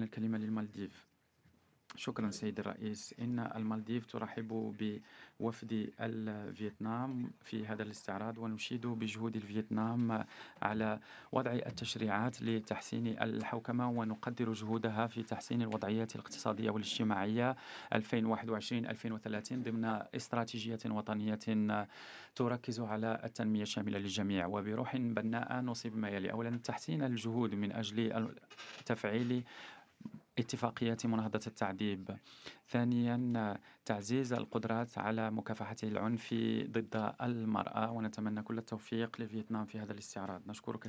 الكلمة للمالديف. شكرا سيد الرئيس. إن المالديف ترحب بوفد الفيتنام في هذا الاستعراض، ونشيد بجهود الفيتنام على وضع التشريعات لتحسين الحوكمة، ونقدر جهودها في تحسين الوضعيات الاقتصادية والاجتماعية 2021-2030 ضمن استراتيجية وطنية تركز على التنمية الشاملة للجميع. وبروح بناء نصيب ما يلي: أولا، تحسين الجهود من أجل تفعيل اتفاقية مناهضة التعذيب. ثانيا، تعزيز القدرات على مكافحة العنف ضد المرأة، ونتمنى كل التوفيق لفيتنام في هذا الاستعراض. نشكرك